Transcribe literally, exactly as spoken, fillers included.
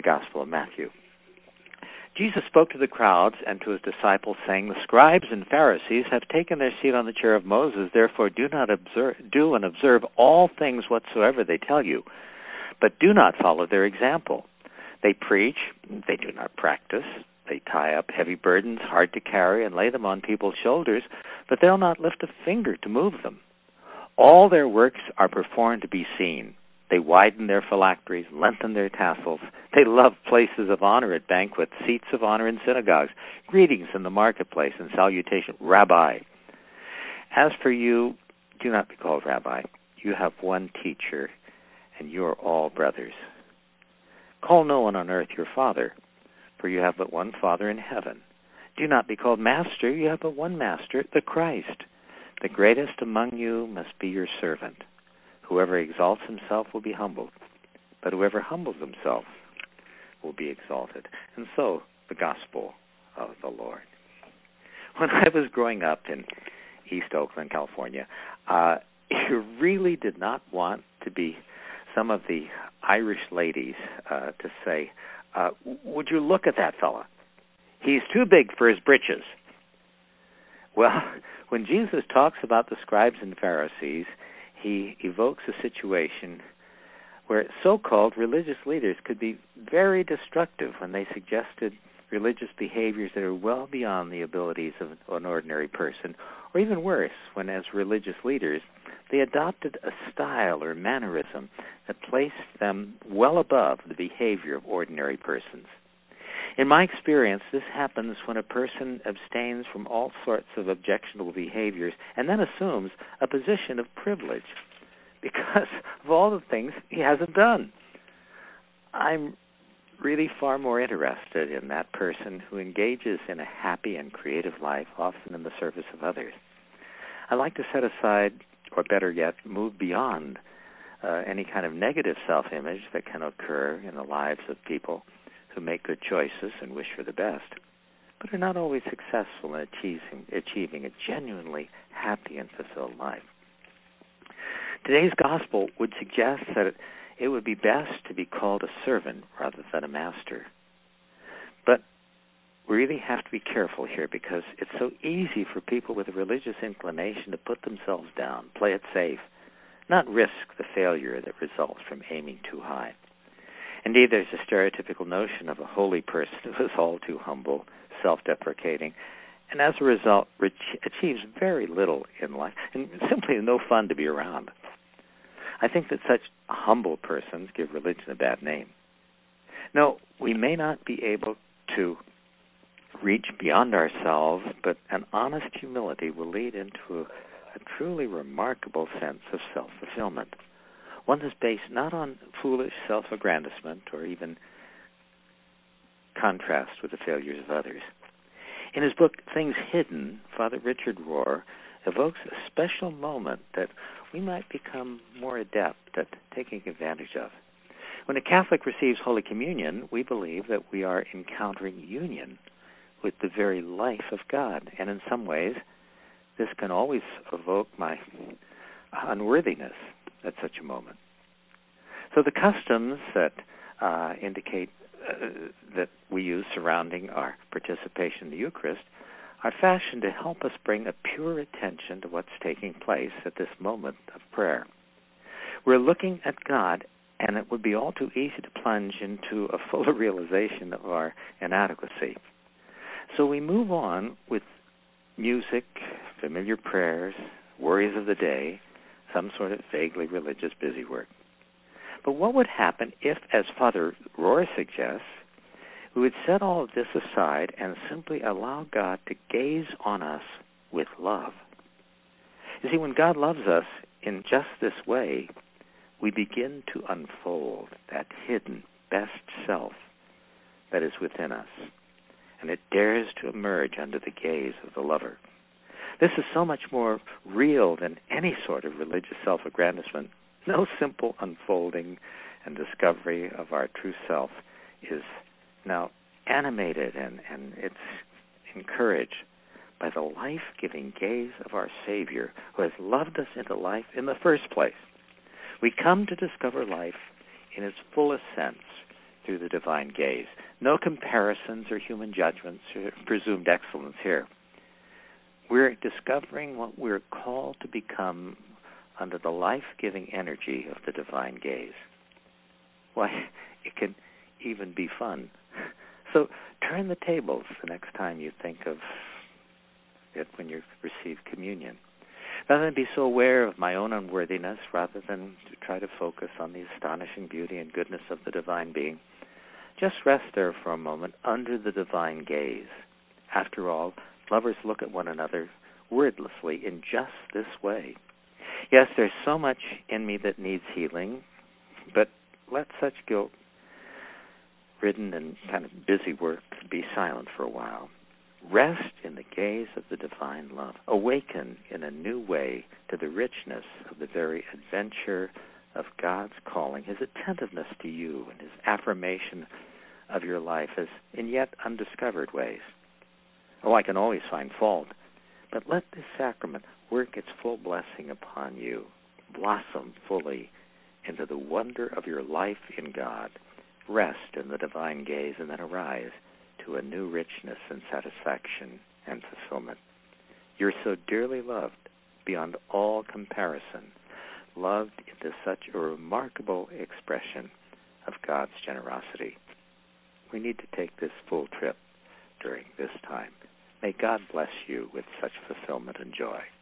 Gospel of Matthew. Jesus spoke to the crowds and to his disciples, saying, "The scribes and Pharisees have taken their seat on the chair of Moses. Therefore do not observe, do and observe all things whatsoever they tell you, but do not follow their example. They preach, they do not practice. They tie up heavy burdens, hard to carry, and lay them on people's shoulders, but they'll not lift a finger to move them. All their works are performed to be seen. They widen their phylacteries, lengthen their tassels. They love places of honor at banquets, seats of honor in synagogues, greetings in the marketplace, and salutation, Rabbi. As for you, do not be called Rabbi. You have one teacher, and you are all brothers. Call no one on earth your father, for you have but one Father in heaven. Do not be called Master. You have but one Master, the Christ. The greatest among you must be your servant. Whoever exalts himself will be humbled, but whoever humbles himself will be exalted." And so, the gospel of the Lord. When I was growing up in East Oakland, California, uh, you really did not want to be some of the Irish ladies uh, to say, uh, "Would you look at that fella? He's too big for his britches." Well, when Jesus talks about the scribes and Pharisees, he evokes a situation where so-called religious leaders could be very destructive when they suggested religious behaviors that are well beyond the abilities of an ordinary person, or even worse, when as religious leaders they adopted a style or mannerism that placed them well above the behavior of ordinary persons. In my experience, this happens when a person abstains from all sorts of objectionable behaviors and then assumes a position of privilege because of all the things he hasn't done. I'm really far more interested in that person who engages in a happy and creative life, often in the service of others. I like to set aside, or better yet, move beyond uh, any kind of negative self-image that can occur in the lives of people who make good choices and wish for the best, but are not always successful in achieving, achieving a genuinely happy and fulfilled life. Today's gospel would suggest that it, it would be best to be called a servant rather than a master. But we really have to be careful here because it's so easy for people with a religious inclination to put themselves down, play it safe, not risk the failure that results from aiming too high. Indeed, there's a stereotypical notion of a holy person who is all too humble, self-deprecating, and as a result re- achieves very little in life and simply no fun to be around. I think that such humble persons give religion a bad name. No, we may not be able to reach beyond ourselves, but an honest humility will lead into a, a truly remarkable sense of self-fulfillment. One that's based not on foolish self-aggrandizement or even contrast with the failures of others. In his book, Things Hidden, Father Richard Rohr evokes a special moment that we might become more adept at taking advantage of. When a Catholic receives Holy Communion, we believe that we are encountering union with the very life of God, and in some ways, this can always evoke my unworthiness at such a moment. So the customs that uh, indicate uh, that we use surrounding our participation in the Eucharist are fashioned to help us bring a pure attention to what's taking place at this moment of prayer. We're looking at God, and it would be all too easy to plunge into a fuller realization of our inadequacy. So we move on with music, familiar prayers, worries of the day, some sort of vaguely religious busy work. But what would happen if, as Father Rohr suggests, we would set all of this aside and simply allow God to gaze on us with love? You see, when God loves us in just this way, we begin to unfold that hidden best self that is within us, and it dares to emerge under the gaze of the lover. This is so much more real than any sort of religious self-aggrandizement. No simple unfolding and discovery of our true self is now animated and, and it's encouraged by the life-giving gaze of our Savior, who has loved us into life in the first place. We come to discover life in its fullest sense through the divine gaze. No comparisons or human judgments or presumed excellence here. We're discovering what we're called to become under the life-giving energy of the divine gaze. Why, it can even be fun. So turn the tables the next time you think of it when you receive communion. Rather than be so aware of my own unworthiness, rather than to try to focus on the astonishing beauty and goodness of the divine being, just rest there for a moment under the divine gaze. After all, lovers look at one another wordlessly in just this way. Yes, there's so much in me that needs healing, but let such guilt-ridden and kind of busy work be silent for a while. Rest in the gaze of the divine love. Awaken in a new way to the richness of the very adventure of God's calling, his attentiveness to you and his affirmation of your life as in yet undiscovered ways. Oh, I can always find fault, but let this sacrament work its full blessing upon you, blossom fully into the wonder of your life in God. Rest in the divine gaze and then arise to a new richness and satisfaction and fulfillment. You're so dearly loved beyond all comparison, loved into such a remarkable expression of God's generosity. We need to take this full trip during this time. May God bless you with such fulfillment and joy.